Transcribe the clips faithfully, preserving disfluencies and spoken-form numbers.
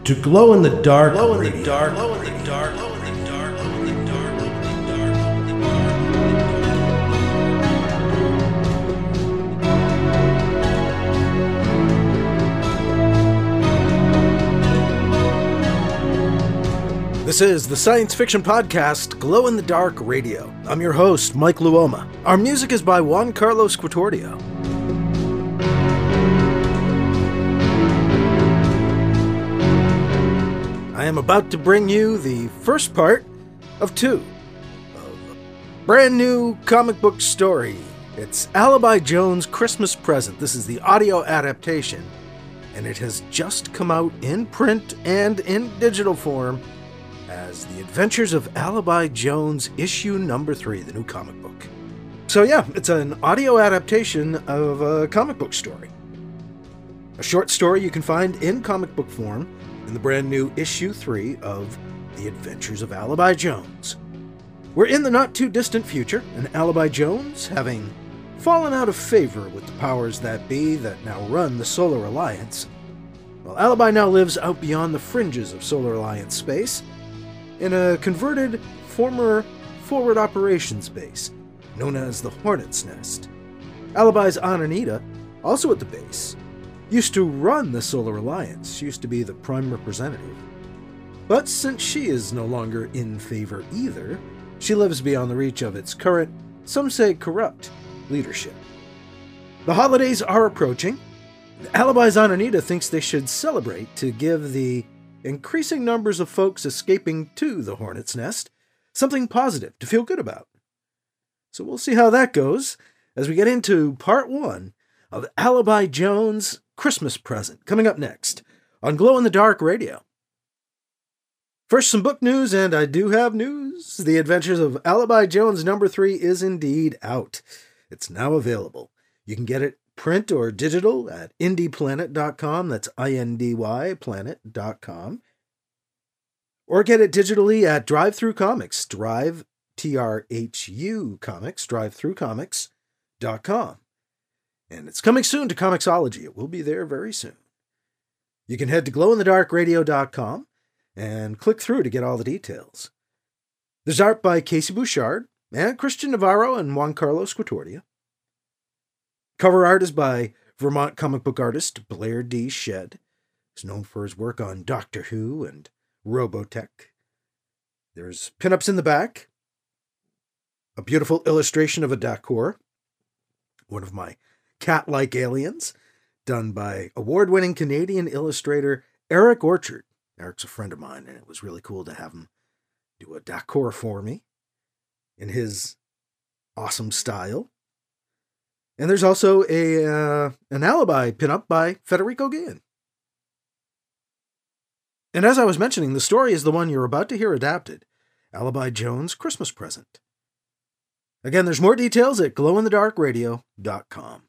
to Glow in the Dark Glow in Radio. the dark. Glow in the dark. Glow in the dark. Glow in the dark. Glow in the dark. This is the science fiction podcast, Glow in the Dark Radio. I'm your host, Mike Luoma. Our music is by Juan Carlos Quatordio. I am about to bring you the first part of two of a brand new comic book story. It's Alibi Jones' Christmas Present. This is the audio adaptation, and it has just come out in print and in digital form as The Adventures of Alibi Jones, issue number three, the new comic book. So yeah, it's an audio adaptation of a comic book story. A short story you can find in comic book form in the brand new issue three of The Adventures of Alibi Jones. We're in the not too distant future, and Alibi Jones, having fallen out of favor with the powers that be that now run the Solar Alliance, well, Alibi now lives out beyond the fringes of Solar Alliance space in a converted former forward operations base known as the Hornet's Nest. Alibi's Aunt Anita, also at the base, used to run the Solar Alliance. She used to be the prime representative. But since she is no longer in favor either, she lives beyond the reach of its current, some say corrupt, leadership. The holidays are approaching. Alibi's Aunt Anita thinks they should celebrate to give the increasing numbers of folks escaping to the Hornet's Nest something positive to feel good about. So we'll see how that goes as we get into part one of Alibi Jones' Christmas Present, coming up next on Glow in the Dark Radio. First, some book news, and I do have news. The Adventures of Alibi Jones number three is indeed out. It's now available. You can get it print or digital at indie planet dot com. That's I N D Y planet dot com. Or get it digitally at Drive-Thru Comics, Drive, T R H U Comics, drive thru comics dot com. And it's coming soon to Comixology. It will be there very soon. You can head to glow in the dark radio dot com and click through to get all the details. There's art by Casey Bouchard and Christian Navarro and Juan Carlos Quatordio. Cover art is by Vermont comic book artist Blair D. Shedd. He's known for his work on Doctor Who and Robotech. There's pinups in the back. A beautiful illustration of a Dakor, one of my cat-like aliens, done by award-winning Canadian illustrator Eric Orchard. Eric's a friend of mine, and it was really cool to have him do a Dakor for me in his awesome style. And there's also a uh, an Alibi pinup by Federico Guillen. And as I was mentioning, the story is the one you're about to hear adapted, Alibi Jones' Christmas Present. Again, there's more details at glow in the dark radio dot com.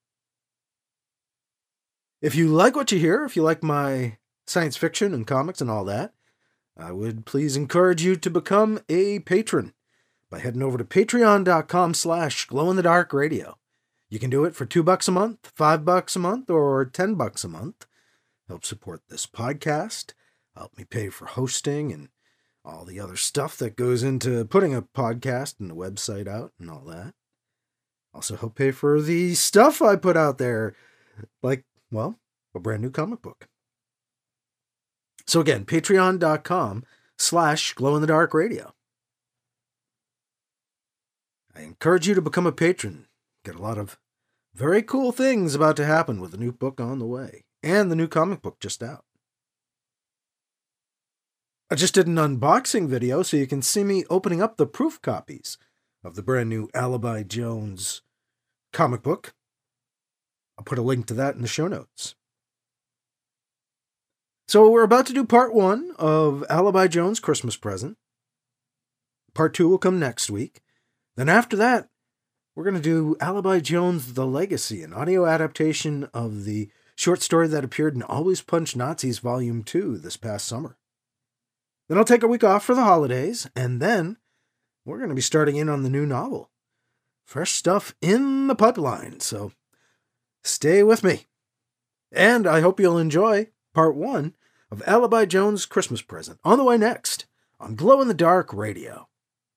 If you like what you hear, if you like my science fiction and comics and all that, I would please encourage you to become a patron by heading over to patreon dot com slash glow in the dark radio. You can do it for two bucks a month, five bucks a month, or ten bucks a month. Help support this podcast, help me pay for hosting and all the other stuff that goes into putting a podcast and a website out and all that. Also help pay for the stuff I put out there, like, well, a brand new comic book. So again, patreon dot com slash glow in the dark radio. I encourage you to become a patron. Get a lot of very cool things about to happen with the new book on the way, and the new comic book just out. I just did an unboxing video so you can see me opening up the proof copies of the brand new Alibi Jones comic book. I'll put a link to that in the show notes. So we're about to do part one of Alibi Jones' Christmas Present. Part two will come next week. Then after that, we're going to do Alibi Jones: The Legacy, an audio adaptation of the short story that appeared in Always Punch Nazis Volume two this past summer. Then I'll take a week off for the holidays, and then we're going to be starting in on the new novel. Fresh stuff in the pipeline, so stay with me. And I hope you'll enjoy part one of Alibi Jones' Christmas Present, on the way next on Glow in the Dark Radio.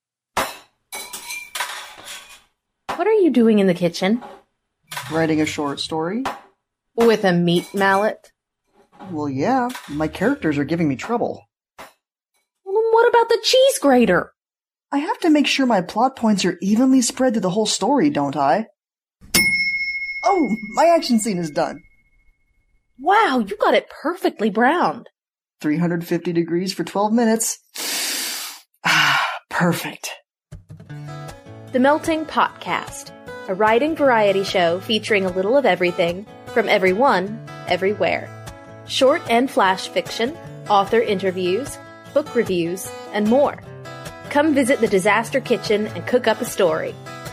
What are you doing in the kitchen? Writing a short story? With a meat mallet? Well, yeah, my characters are giving me trouble. Well, then what about the cheese grater? I have to make sure my plot points are evenly spread through the whole story, don't I? Oh, my action scene is done. Wow, you got it perfectly browned. three hundred fifty degrees for twelve minutes. Ah, perfect. The Melting Potcast, a writing variety show featuring a little of everything, from everyone, everywhere. Short and flash fiction, author interviews, book reviews, and more. Come visit the Disaster Kitchen and cook up a story.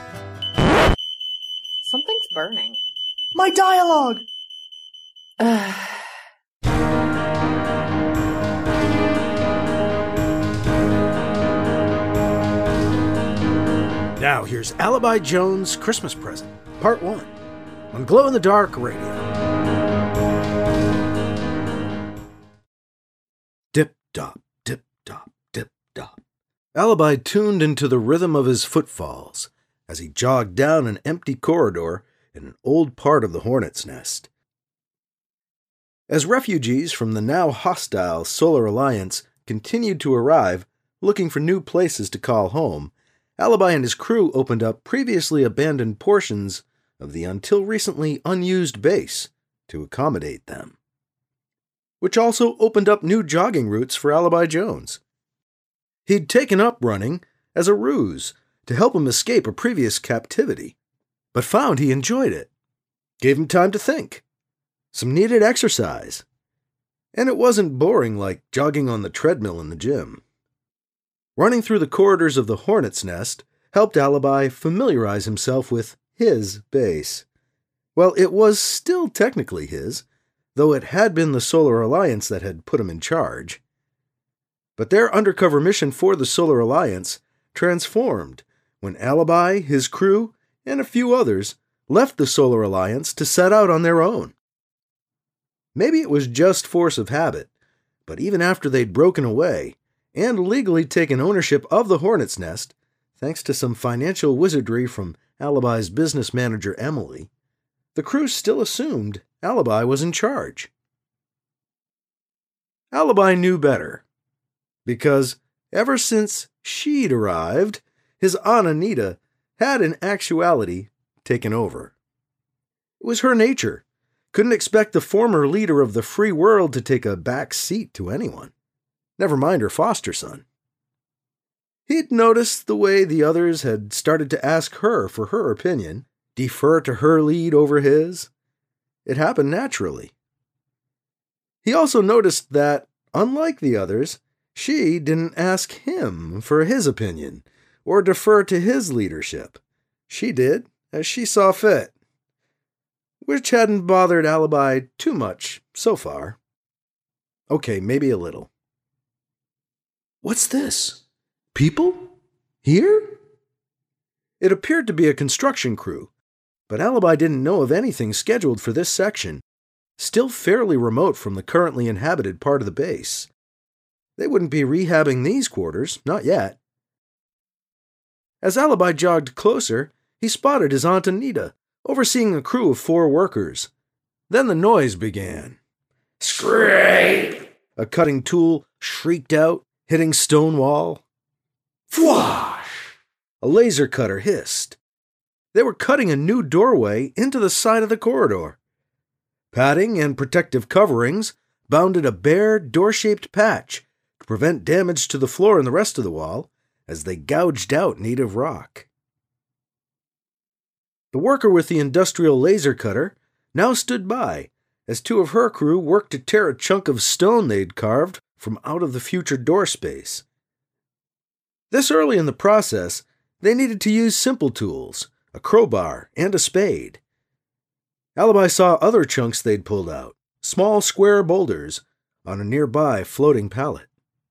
Something's burning. My dialogue! Ugh. Now here's Alibi Jones' Christmas Present, Part one, on Glow in the Dark Radio. Dip-dop, dip-dop, dip-dop. Alibi tuned into the rhythm of his footfalls as he jogged down an empty corridor in an old part of the Hornet's Nest. As refugees from the now hostile Solar Alliance continued to arrive, looking for new places to call home, Alibi and his crew opened up previously abandoned portions of the until recently unused base to accommodate them, which also opened up new jogging routes for Alibi Jones. He'd taken up running as a ruse to help him escape a previous captivity, but found he enjoyed it, gave him time to think, some needed exercise, and it wasn't boring like jogging on the treadmill in the gym. Running through the corridors of the Hornet's Nest helped Alibi familiarize himself with his base. Well, it was still technically his, though it had been the Solar Alliance that had put him in charge. But their undercover mission for the Solar Alliance transformed when Alibi, his crew, and a few others left the Solar Alliance to set out on their own. Maybe it was just force of habit, but even after they'd broken away and legally taken ownership of the Hornet's Nest, thanks to some financial wizardry from Alibi's business manager Emily, the crew still assumed Alibi was in charge. Alibi knew better, because ever since she'd arrived, his Aunt Anita had in actuality taken over. It was her nature. Couldn't expect the former leader of the free world to take a back seat to anyone, never mind her foster son. He'd noticed the way the others had started to ask her for her opinion, defer to her lead over his. It happened naturally. He also noticed that, unlike the others, she didn't ask him for his opinion or defer to his leadership. She did as she saw fit, which hadn't bothered Alibi too much so far. Okay, maybe a little. What's this? People? Here? It appeared to be a construction crew, but Alibi didn't know of anything scheduled for this section, still fairly remote from the currently inhabited part of the base. They wouldn't be rehabbing these quarters, not yet. As Alibi jogged closer, he spotted his Aunt Anita, overseeing a crew of four workers. Then the noise began. Scrape! A cutting tool shrieked out, hitting stone wall. Fwash! A laser cutter hissed. They were cutting a new doorway into the side of the corridor. Padding and protective coverings bounded a bare, door-shaped patch to prevent damage to the floor and the rest of the wall as they gouged out native rock. The worker with the industrial laser cutter now stood by as two of her crew worked to tear a chunk of stone they'd carved from out of the future door space. This early in the process, they needed to use simple tools, a crowbar and a spade. Alibi saw other chunks they'd pulled out, small square boulders, on a nearby floating pallet.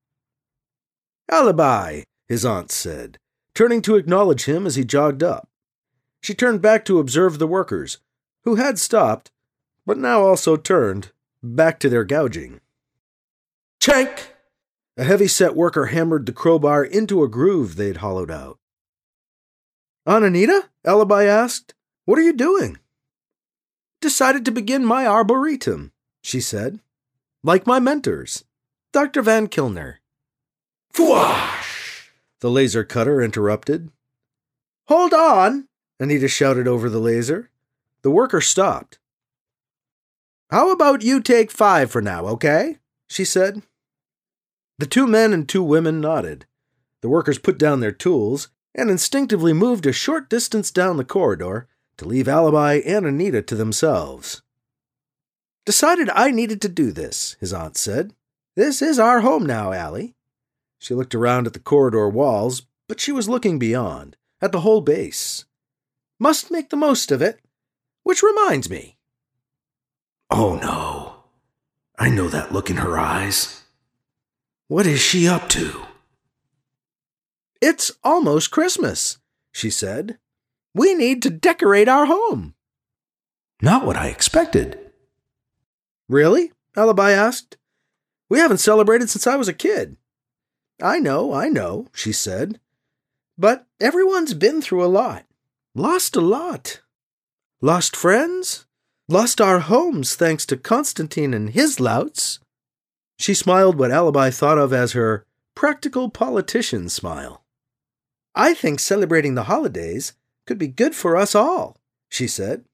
Alibi, his aunt said, turning to acknowledge him as he jogged up. She turned back to observe the workers, who had stopped, but now also turned back to their gouging. Chank! A heavy-set worker hammered the crowbar into a groove they'd hollowed out. Aunt Anita? Alibi asked. What are you doing? Decided to begin my arboretum, she said. Like my mentors, Doctor Van Kilner. Fwash! The laser cutter interrupted. Hold on, Anita shouted over the laser. The worker stopped. How about you take five for now, okay? She said. The two men and two women nodded. The workers put down their tools and instinctively moved a short distance down the corridor to leave Alibi and Anita to themselves. Decided I needed to do this, his aunt said. This is our home now, Allie. She looked around at the corridor walls, but she was looking beyond, at the whole base. Must make the most of it. Which reminds me. Oh no. I know that look in her eyes. What is she up to? It's almost Christmas, she said. We need to decorate our home. Not what I expected. Really? Alibi asked. We haven't celebrated since I was a kid. I know, I know, she said. But everyone's been through a lot. Lost a lot. Lost friends. Lost our homes thanks to Constantine and his louts. She smiled what Alibi thought of as her practical politician smile. I think celebrating the holidays could be good for us all, she said.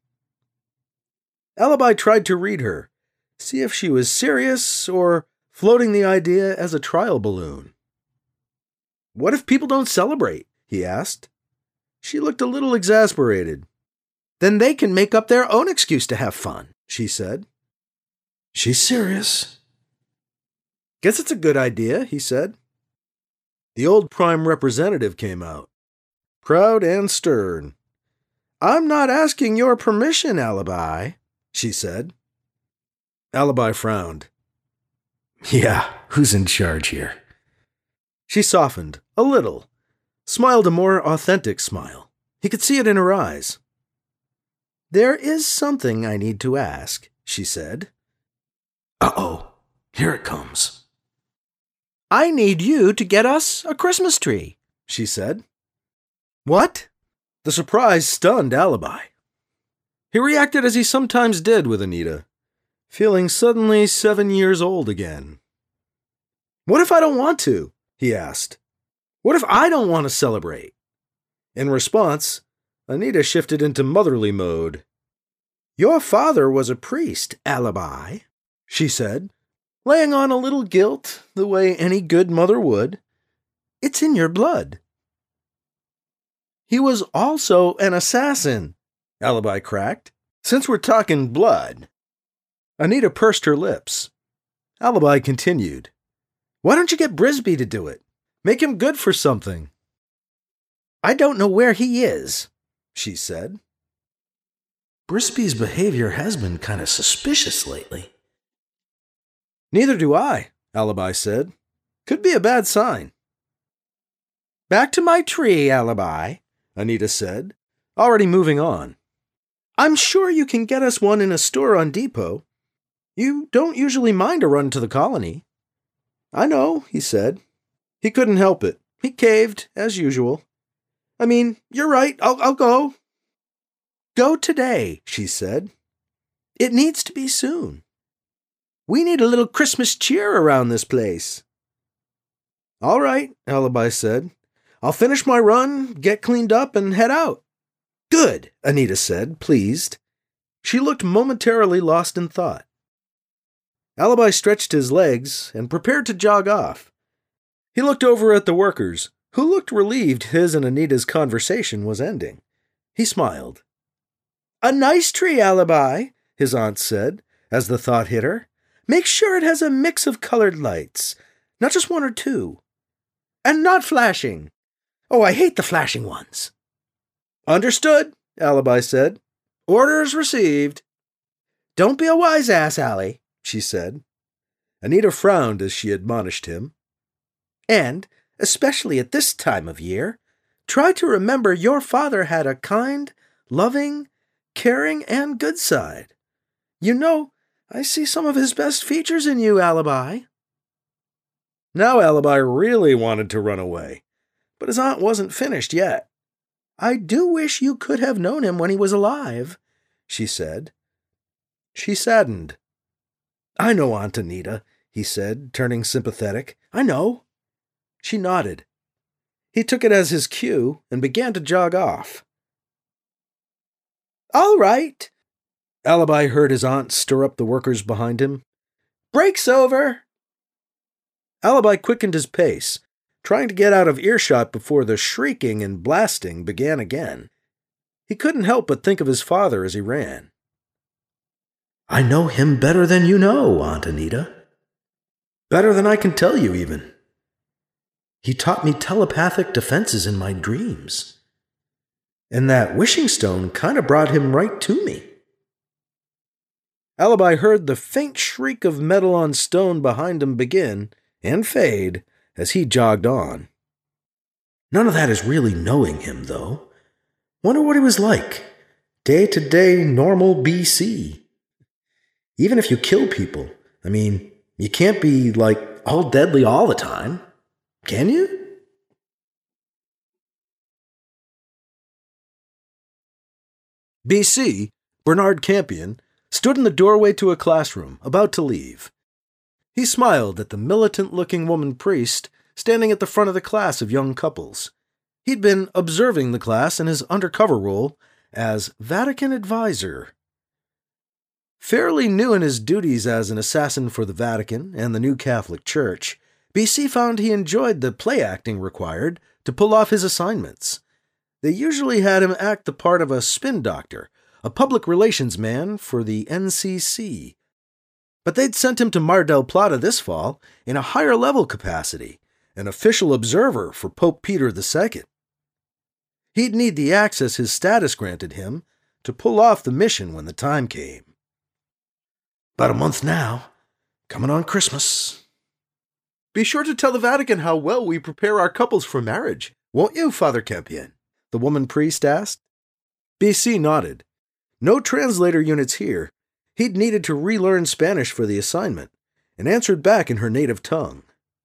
Alibi tried to read her, see if she was serious or floating the idea as a trial balloon. What if people don't celebrate? He asked. She looked a little exasperated. Then they can make up their own excuse to have fun, she said. She's serious. Guess it's a good idea, he said. The old prime representative came out, proud and stern. I'm not asking your permission, Alibi, she said. Alibi frowned. Yeah, who's in charge here? She softened, a little, smiled a more authentic smile. He could see it in her eyes. There is something I need to ask, she said. Uh-oh, here it comes. I need you to get us a Christmas tree, she said. What? The surprise stunned Alibi. He reacted as he sometimes did with Anita, feeling suddenly seven years old again. What if I don't want to? He asked. What if I don't want to celebrate? In response, Anita shifted into motherly mode. Your father was a priest, Alibi, she said, laying on a little guilt the way any good mother would. It's in your blood. He was also an assassin, Alibi cracked. Since we're talking blood. Anita pursed her lips. Alibi continued. Why don't you get Brisby to do it? Make him good for something. I don't know where he is, she said. Brisby's behavior has been kind of suspicious lately. Neither do I, Alibi said. Could be a bad sign. Back to my tree, Alibi, Anita said, already moving on. I'm sure you can get us one in a store on Depot. You don't usually mind a run to the colony. I know, he said. He couldn't help it. He caved, as usual. I mean, you're right, I'll, I'll go. Go today, she said. It needs to be soon. We need a little Christmas cheer around this place. All right, Alibi said. I'll finish my run, get cleaned up, and head out. Good, Anita said, pleased. She looked momentarily lost in thought. Alibi stretched his legs and prepared to jog off. He looked over at the workers, who looked relieved his and Anita's conversation was ending. He smiled. A nice tree, Alibi, his aunt said, as the thought hit her. Make sure it has a mix of colored lights, not just one or two. And not flashing. Oh, I hate the flashing ones. Understood, Alibi said. Orders received. Don't be a wise ass, Allie, she said. Anita frowned as she admonished him. And, especially at this time of year, try to remember your father had a kind, loving, caring, and good side. You know, I see some of his best features in you, Alibi. Now Alibi really wanted to run away, but his aunt wasn't finished yet. "I do wish you could have known him when he was alive," she said. She saddened. "I know, Aunt Anita," he said, turning sympathetic. "I know." She nodded. He took it as his cue and began to jog off. "All right," Alibi heard his aunt stir up the workers behind him. "Break's over." Alibi quickened his pace, trying to get out of earshot before the shrieking and blasting began again. He couldn't help but think of his father as he ran. "I know him better than you know, Aunt Anita. Better than I can tell you, even. He taught me telepathic defenses in my dreams. And that wishing stone kind of brought him right to me." Alibi heard the faint shriek of metal on stone behind him begin and fade as he jogged on. "None of that is really knowing him, though. Wonder what he was like. Day-to-day normal B C. Even if you kill people, I mean, you can't be, like, all deadly all the time. Can you?" B C, Bernard Campion, stood in the doorway to a classroom, about to leave. He smiled at the militant-looking woman priest standing at the front of the class of young couples. He'd been observing the class in his undercover role as Vatican advisor. Fairly new in his duties as an assassin for the Vatican and the New Catholic Church, B C found he enjoyed the play acting required to pull off his assignments. They usually had him act the part of a spin doctor, a public relations man for the N C C. But they'd sent him to Mar del Plata this fall in a higher-level capacity, an official observer for Pope Peter the Second. He'd need the access his status granted him to pull off the mission when the time came. "About a month now, coming on Christmas." "Be sure to tell the Vatican how well we prepare our couples for marriage, won't you, Father Campion?" the woman priest asked. B C nodded. No translator units here. He'd needed to relearn Spanish for the assignment, and answered back in her native tongue.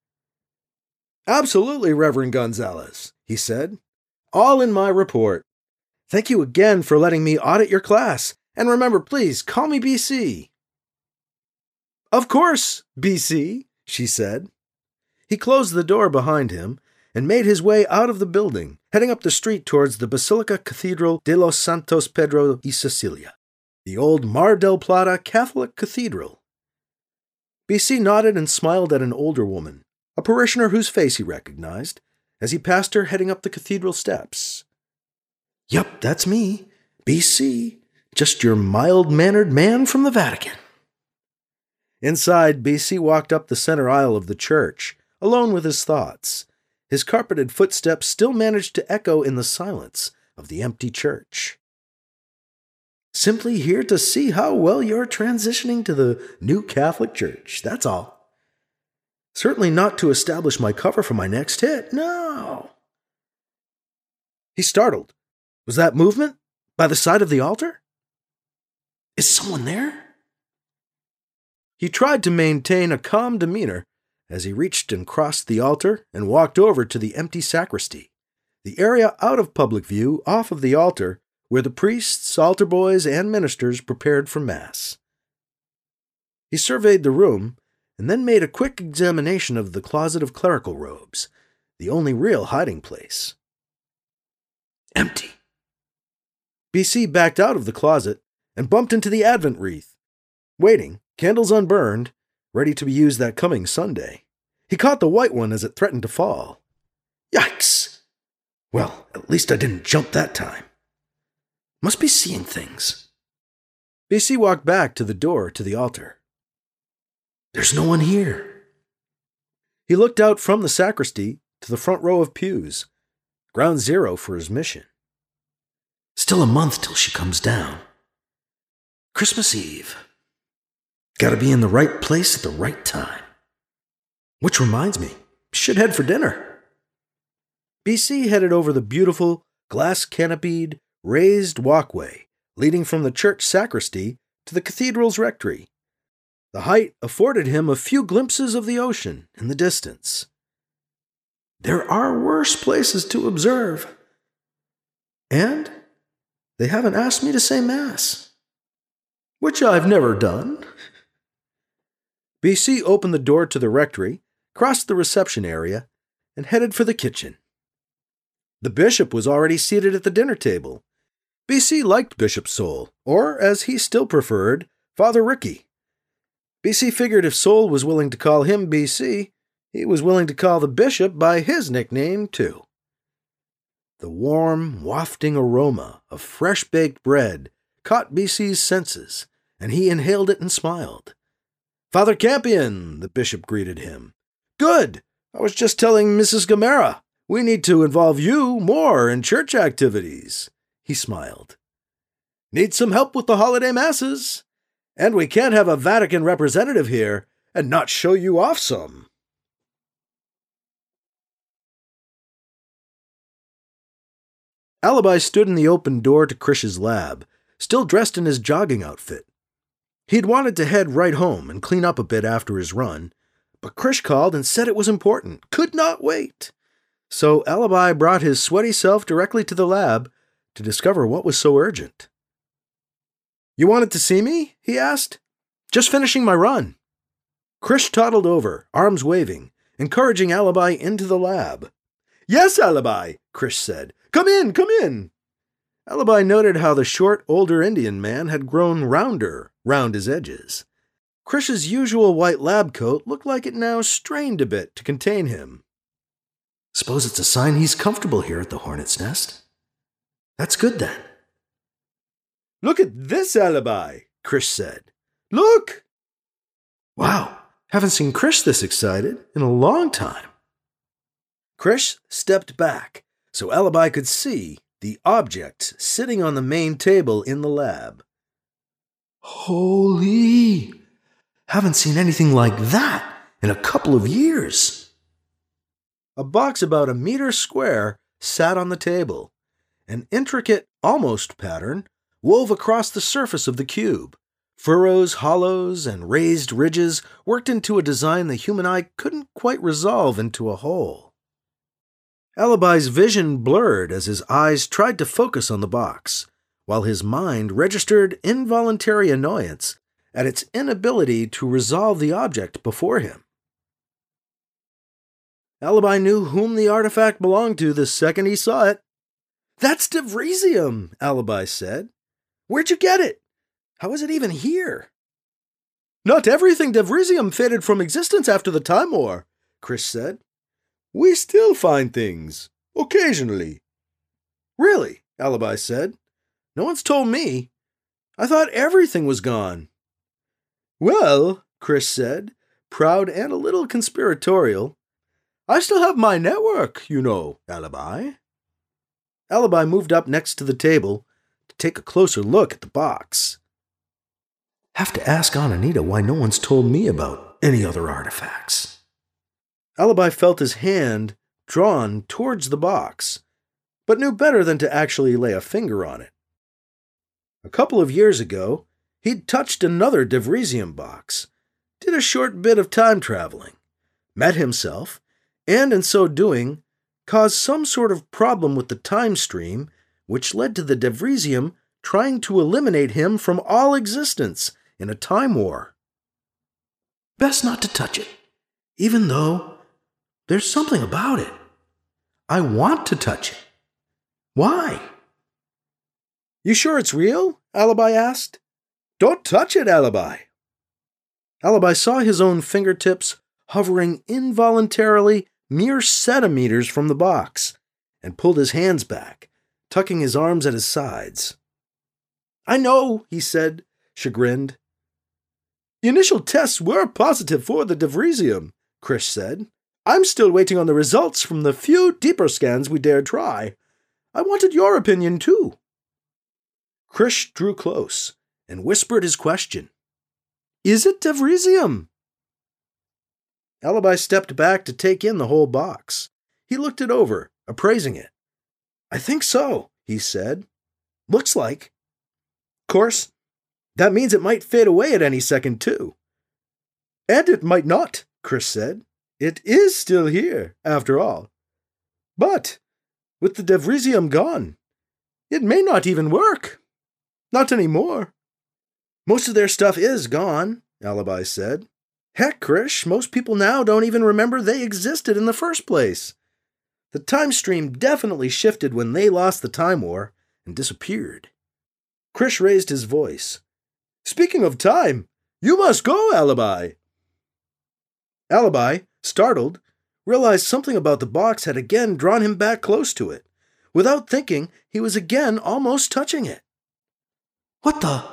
"Absolutely, Reverend Gonzalez," he said. "All in my report. Thank you again for letting me audit your class, and remember, please, call me B C. "Of course, B C, she said. He closed the door behind him and made his way out of the building, heading up the street towards the Basilica Cathedral de los Santos Pedro y Cecilia, the old Mar del Plata Catholic Cathedral. B C nodded and smiled at an older woman, a parishioner whose face he recognized, as he passed her heading up the cathedral steps. "Yup, that's me, B C, just your mild-mannered man from the Vatican." Inside, B C walked up the center aisle of the church, alone with his thoughts. His carpeted footsteps still managed to echo in the silence of the empty church. "Simply here to see how well you're transitioning to the new Catholic Church, that's all. Certainly not to establish my cover for my next hit, no." He startled. Was that movement? By the side of the altar? Is someone there? He tried to maintain a calm demeanor as he reached and crossed the altar and walked over to the empty sacristy, the area out of public view off of the altar where the priests, altar boys, and ministers prepared for Mass. He surveyed the room and then made a quick examination of the closet of clerical robes, the only real hiding place. Empty. B C backed out of the closet and bumped into the Advent wreath, waiting, candles unburned, ready to be used that coming Sunday. He caught the white one as it threatened to fall. Yikes! Well, at least I didn't jump that time. Must be seeing things. B C walked back to the door to the altar. There's no one here. He looked out from the sacristy to the front row of pews, ground zero for his mission. Still a month till she comes down. Christmas Eve. Gotta be in the right place at the right time. Which reminds me, should head for dinner. B C headed over the beautiful, glass-canopied, raised walkway leading from the church sacristy to the cathedral's rectory. The height afforded him a few glimpses of the ocean in the distance. There are worse places to observe. And they haven't asked me to say Mass, which I've never done. B C opened the door to the rectory, crossed the reception area, and headed for the kitchen. The bishop was already seated at the dinner table. B C liked Bishop Soul, or, as he still preferred, Father Ricky. B C figured if Soul was willing to call him B C, he was willing to call the bishop by his nickname, too. The warm, wafting aroma of fresh-baked bread caught B C's senses, and he inhaled it and smiled. "Father Campion," the bishop greeted him. "Good! I was just telling Missus Gamera. We need to involve you more in church activities." He smiled. "Need some help with the holiday masses. And we can't have a Vatican representative here and not show you off some." Alibi stood in the open door to Krish's lab, still dressed in his jogging outfit. He'd wanted to head right home and clean up a bit after his run, but Krish called and said it was important, could not wait. So Alibi brought his sweaty self directly to the lab to discover what was so urgent. "You wanted to see me?" he asked. "Just finishing my run." Krish toddled over, arms waving, encouraging Alibi into the lab. "Yes, Alibi," Krish said. "Come in, come in." Alibi noted how the short, older Indian man had grown rounder round his edges. Krish's usual white lab coat looked like it now strained a bit to contain him. "Suppose it's a sign he's comfortable here at the Hornet's Nest. That's good, then." "Look at this, Alibi," Krish said. "Look!" Wow, haven't seen Krish this excited in a long time. Krish stepped back so Alibi could see the objects sitting on the main table in the lab. Holy! Haven't seen anything like that in a couple of years. A box about a meter square sat on the table. An intricate, almost pattern wove across the surface of the cube. Furrows, hollows, and raised ridges worked into a design the human eye couldn't quite resolve into a whole. Alibi's vision blurred as his eyes tried to focus on the box, while his mind registered involuntary annoyance at its inability to resolve the object before him. Alibi knew whom the artifact belonged to the second he saw it. "That's Devrisium," Alibi said. "Where'd you get it? How is it even here?" "Not everything Devrisium faded from existence after the Time War," Krish said. "We still find things, occasionally." "Really?" Alibi said. "No one's told me. I thought everything was gone." "Well," Krish said, proud and a little conspiratorial, "I still have my network, you know, Alibi." Alibi moved up next to the table to take a closer look at the box. "Have to ask Aunt Anita why no one's told me about any other artifacts." Alibi felt his hand drawn towards the box, but knew better than to actually lay a finger on it. A couple of years ago, he'd touched another Devrisium box, did a short bit of time traveling, met himself, and in so doing, caused some sort of problem with the time stream, which led to the Devrisium trying to eliminate him from all existence in a time war. Best not to touch it, even though there's something about it. I want to touch it. Why? "You sure it's real?" Alibi asked. "Don't touch it, Alibi." Alibi saw his own fingertips hovering involuntarily mere centimeters from the box, and pulled his hands back, tucking his arms at his sides. "I know," he said, chagrined. "The initial tests were positive for the Devrisium," Krish said. "I'm still waiting on the results from the few deeper scans we dared try. I wanted your opinion, too." Krish drew close and whispered his question. "Is it Devrisium?" Alibi stepped back to take in the whole box. He looked it over, appraising it. "I think so," he said. "Looks like. Of course, that means it might fade away at any second, too. And it might not, Krish said. It is still here, after all. But, with the Devrisium gone, it may not even work. Not anymore. Most of their stuff is gone, Alibi said. Heck, Krish, most people now don't even remember they existed in the first place. The time stream definitely shifted when they lost the Time War and disappeared. Krish raised his voice. Speaking of time, you must go, Alibi. Alibi, startled, realized something about the box had again drawn him back close to it. Without thinking, he was again almost touching it. What the?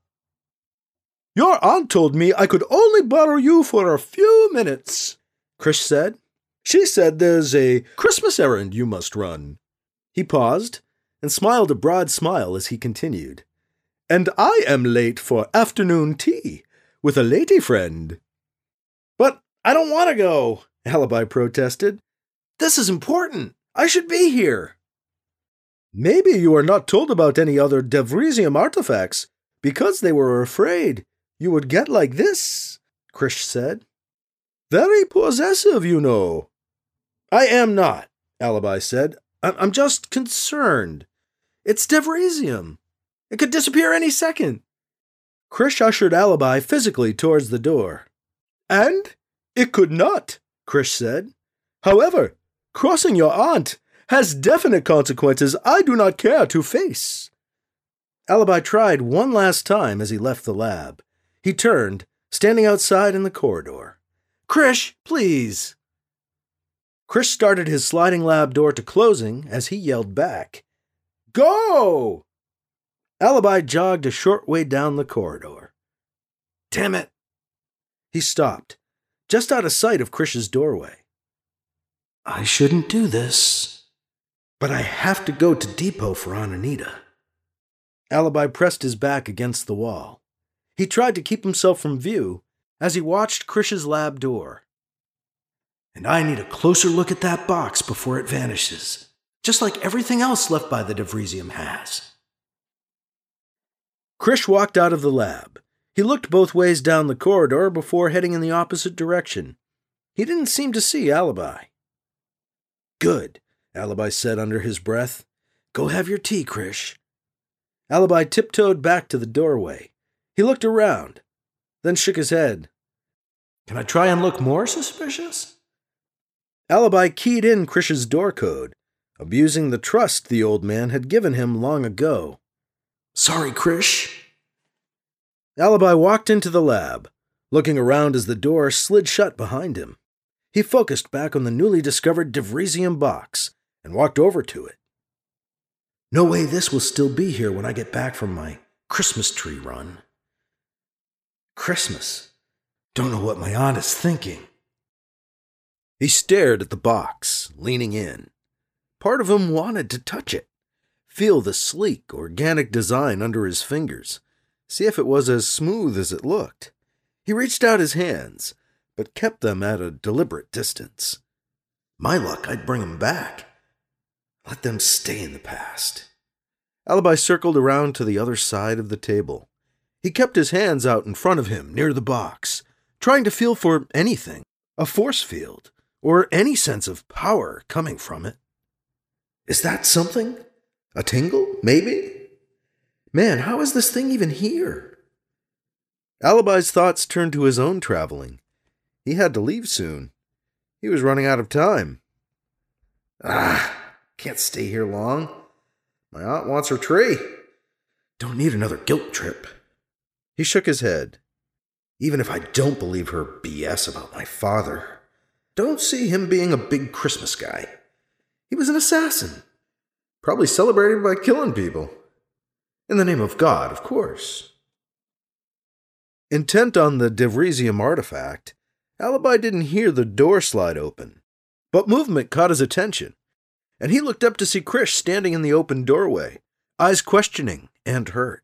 Your aunt told me I could only borrow you for a few minutes, Krish said. She said there's a Christmas errand you must run. He paused and smiled a broad smile as he continued. And I am late for afternoon tea with a lady friend. But I don't want to go, Alibi protested. This is important. I should be here. Maybe you are not told about any other Devrisium artifacts because they were afraid you would get like this, Krish said. Very possessive, you know. I am not, Alibi said. I- I'm just concerned. It's Devrisium. It could disappear any second. Krish ushered Alibi physically towards the door. And it could not, Krish said. However, crossing your aunt has definite consequences I do not care to face. Alibi tried one last time as he left the lab. He turned, standing outside in the corridor. Krish, please. Krish started his sliding lab door to closing as he yelled back. Go! Alibi jogged a short way down the corridor. Damn it! He stopped, just out of sight of Krish's doorway. I shouldn't do this, but I have to go to Depot for Aunt Anita. Alibi pressed his back against the wall. He tried to keep himself from view as he watched Krish's lab door. And I need a closer look at that box before it vanishes, just like everything else left by the Devrisium has. Krish walked out of the lab. He looked both ways down the corridor before heading in the opposite direction. He didn't seem to see Alibi. Good, Alibi said under his breath. Go have your tea, Krish. Alibi tiptoed back to the doorway. He looked around, then shook his head. Can I try and look more suspicious? Alibi keyed in Krish's door code, abusing the trust the old man had given him long ago. Sorry, Krish. Alibi walked into the lab, looking around as the door slid shut behind him. He focused back on the newly discovered Devrisium box and walked over to it. No way this will still be here when I get back from my Christmas tree run. Christmas. Don't know what my aunt is thinking. He stared at the box, leaning in. Part of him wanted to touch it, feel the sleek, organic design under his fingers, see if it was as smooth as it looked. He reached out his hands, but kept them at a deliberate distance. My luck, I'd bring them back. Let them stay in the past. Alibi circled around to the other side of the table. He kept his hands out in front of him near the box, trying to feel for anything, a force field, or any sense of power coming from it. Is that something? A tingle, maybe? Man, how is this thing even here? Alibi's thoughts turned to his own traveling. He had to leave soon. He was running out of time. Ah, can't stay here long. My aunt wants her tree. Don't need another guilt trip. He shook his head. Even if I don't believe her B S about my father, don't see him being a big Christmas guy. He was an assassin. Probably celebrated by killing people. In the name of God, of course. Intent on the Devrisium artifact, Alibi didn't hear the door slide open, but movement caught his attention, and he looked up to see Krish standing in the open doorway, eyes questioning and hurt.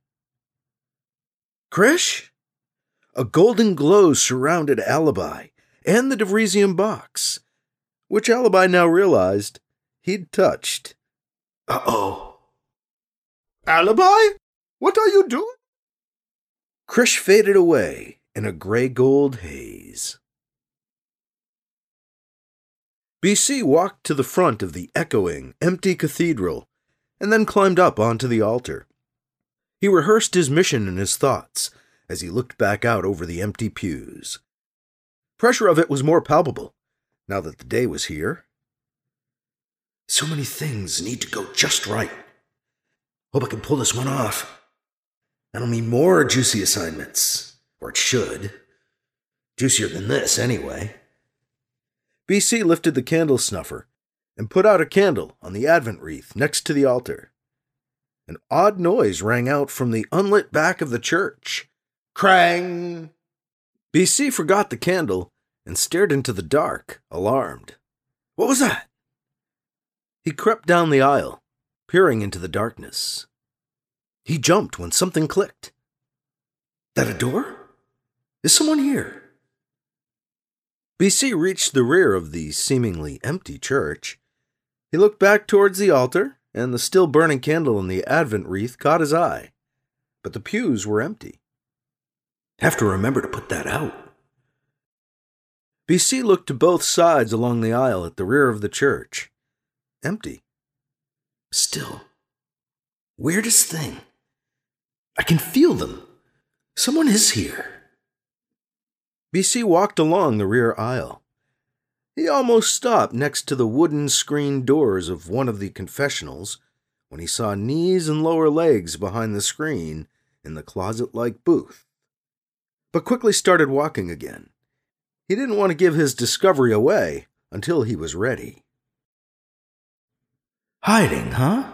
Krish? A golden glow surrounded Alibi and the Devrisium box, which Alibi now realized he'd touched. Uh-oh. Alibi? What are you doing? Krish faded away, in a gray-gold haze. B C walked to the front of the echoing, empty cathedral and then climbed up onto the altar. He rehearsed his mission in his thoughts as he looked back out over the empty pews. Pressure of it was more palpable now that the day was here. So many things need to go just right. Hope I can pull this one off. That'll mean more juicy assignments. Or it should. Juicier than this, anyway. B C lifted the candle snuffer and put out a candle on the Advent wreath next to the altar. An odd noise rang out from the unlit back of the church. Krang! B C forgot the candle and stared into the dark, alarmed. What was that? He crept down the aisle, peering into the darkness. He jumped when something clicked. That a door? Is someone here? B C reached the rear of the seemingly empty church. He looked back towards the altar, and the still burning candle in the Advent wreath caught his eye. But the pews were empty. Have to remember to put that out. B C looked to both sides along the aisle at the rear of the church. Empty. Still. Weirdest thing. I can feel them. Someone is here. B C walked along the rear aisle. He almost stopped next to the wooden screen doors of one of the confessionals when he saw knees and lower legs behind the screen in the closet-like booth, but quickly started walking again. He didn't want to give his discovery away until he was ready. Hiding, huh?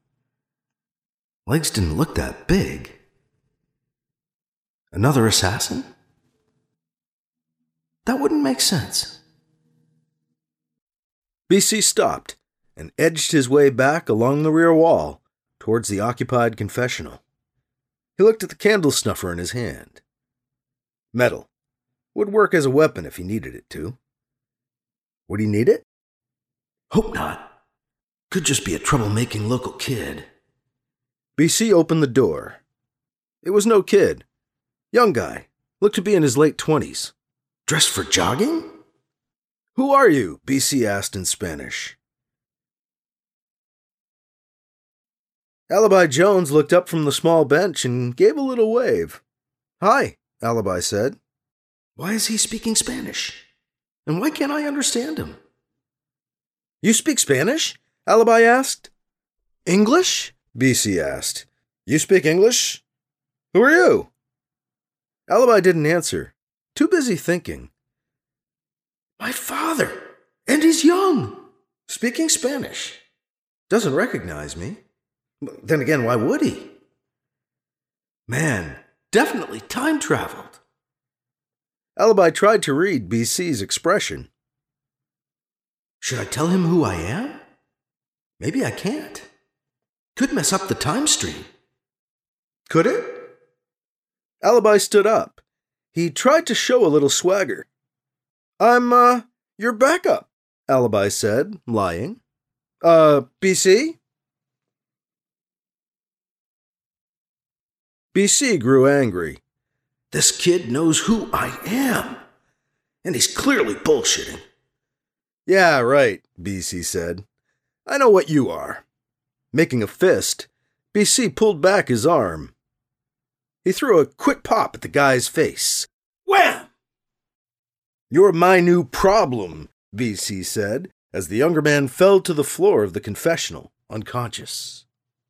Legs didn't look that big. Another assassin? That wouldn't make sense. B C stopped and edged his way back along the rear wall towards the occupied confessional. He looked at the candle snuffer in his hand. Metal. Would work as a weapon if he needed it to. Would he need it? Hope not. Could just be a troublemaking local kid. B C opened the door. It was no kid. Young guy. Looked to be in his late twenties. Dressed for jogging? Who are you? B C asked in Spanish. Alibi Jones looked up from the small bench and gave a little wave. Hi, Alibi said. Why is he speaking Spanish? And why can't I understand him? You speak Spanish? Alibi asked. English? B C asked. You speak English? Who are you? Alibi didn't answer. Too busy thinking. My father, and he's young, speaking Spanish. Doesn't recognize me. Then again, why would he? Man, definitely time traveled. Alibi tried to read B C's expression. Should I tell him who I am? Maybe I can't. Could mess up the time stream. Could it? Alibi stood up. He tried to show a little swagger. I'm, uh, your backup, Alibi said, lying. Uh, B C? B C grew angry. This kid knows who I am, and he's clearly bullshitting. Yeah, right, B C said. I know what you are. Making a fist, B C pulled back his arm. He threw a quick pop at the guy's face. Wham! You're my new problem, B C said, as the younger man fell to the floor of the confessional, unconscious.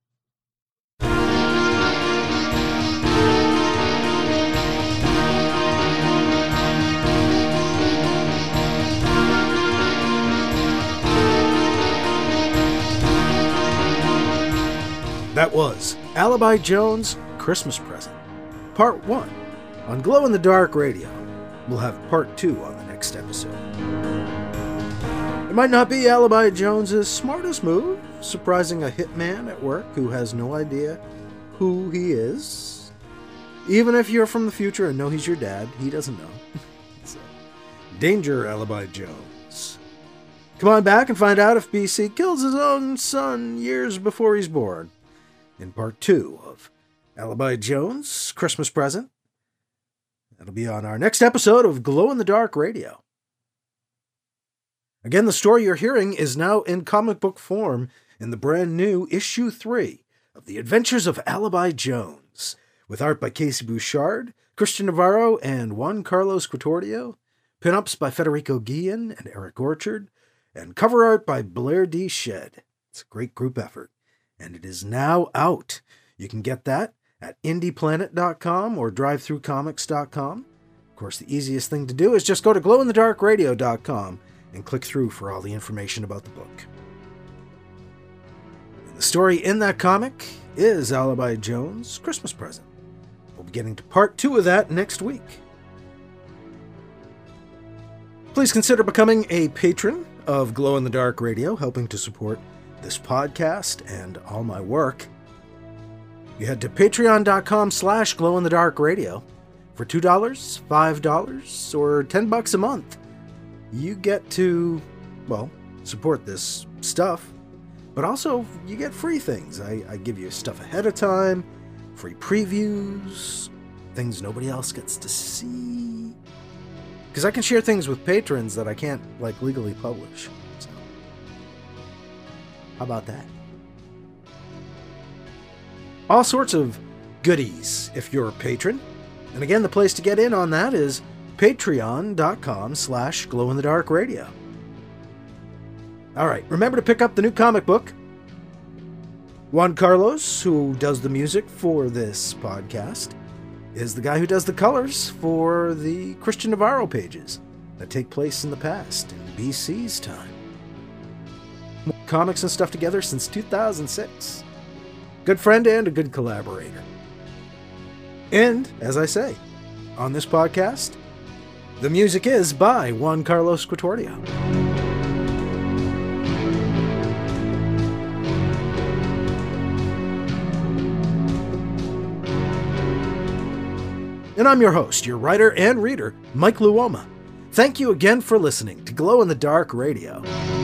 That was Alibi Jones' Christmas Present, Part one, on Glow in the Dark Radio. We'll have Part two on the next episode. It might not be Alibi Jones' smartest move, surprising a hitman at work who has no idea who he is. Even if you're from the future and know he's your dad, he doesn't know. So, danger, Alibi Jones. Come on back and find out if B C kills his own son years before he's born. In part two of Alibi Jones' Christmas Present. That'll be on our next episode of Glow in the Dark Radio. Again, the story you're hearing is now in comic book form in the brand new issue three of The Adventures of Alibi Jones, with art by Casey Bouchard, Christian Navarro, and Juan Carlos Quatordio, pinups by Federico Guillen and Eric Orchard, and cover art by Blair D. Shed. It's a great group effort, and it is now out. You can get that at indie planet dot com or drive through comics dot com. Of course, the easiest thing to do is just go to glow in the dark radio dot com and click through for all the information about the book. And the story in that comic is Alibi Jones' Christmas Present. We'll be getting to part two of that next week. Please consider becoming a patron of Glow in the Dark Radio, helping to support this podcast and all my work. You head to patreon dot com slash glow in the dark radio. For two dollars, five dollars, or ten bucks a month, you get to, well, support this stuff, but also you get free things. I, I give you stuff ahead of time, free previews, things nobody else gets to see. Because I can share things with patrons that I can't, like, legally publish. So, how about that? All sorts of goodies if you're a patron. And again, the place to get in on that is patreon dot com slash glow in the dark radio. Alright, remember to pick up the new comic book. Juan Carlos, who does the music for this podcast, is the guy who does the colors for the Christian Navarro pages that take place in the past, in B C's time. Comics and stuff together since two thousand six. Good friend and a good collaborator. And, as I say, on this podcast, the music is by Juan Carlos Quatordio. And I'm your host, your writer and reader, Mike Luoma. Thank you again for listening to Glow in the Dark Radio.